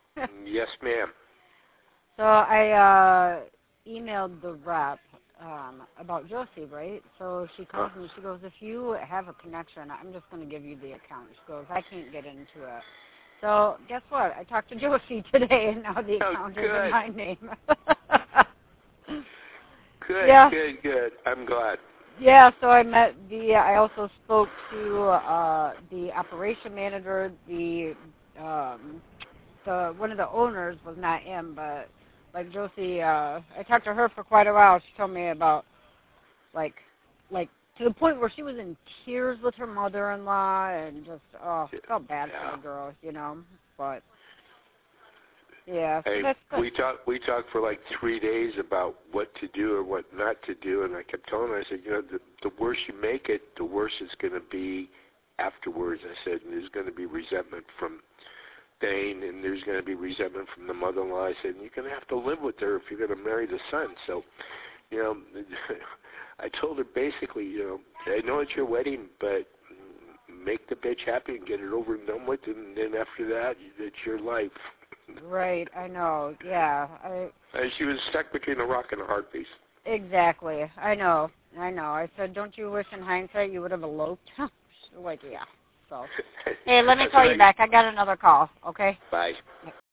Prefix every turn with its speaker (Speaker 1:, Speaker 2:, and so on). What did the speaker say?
Speaker 1: Yes, ma'am.
Speaker 2: So I emailed the rep about Josie, right? So she calls me. She goes, if you have a connection, I'm just going to give you the account. She goes, I can't get into it. So guess what? I talked to Josie today, and now the account is in my name.
Speaker 1: Good,
Speaker 2: yeah.
Speaker 1: good. I'm glad.
Speaker 2: Yeah, so I also spoke to the operation manager, one of the owners was not in, but like Josie, I talked to her for quite a while. She told me about like to the point where she was in tears with her mother-in-law and just felt bad for the girl, But yeah, so
Speaker 1: hey,
Speaker 2: that's good.
Speaker 1: we talked for like 3 days about what to do or what not to do, and I kept telling her, I said, the worse you make it, the worse it's going to be afterwards. I said, and there's going to be resentment from Dane, and there's going to be resentment from the mother-in-law. I said, you're going to have to live with her if you're going to marry the son. So, I told her basically, I know it's your wedding, but make the bitch happy and get it over and done with, and then after that, it's your life.
Speaker 2: Right, I know. Yeah,
Speaker 1: she was stuck between a rock and a hard place.
Speaker 2: Exactly. I know. I said, don't you wish in hindsight you would have eloped? She's like, yeah. So, hey, let me call you back. I got another call. Okay.
Speaker 1: Bye.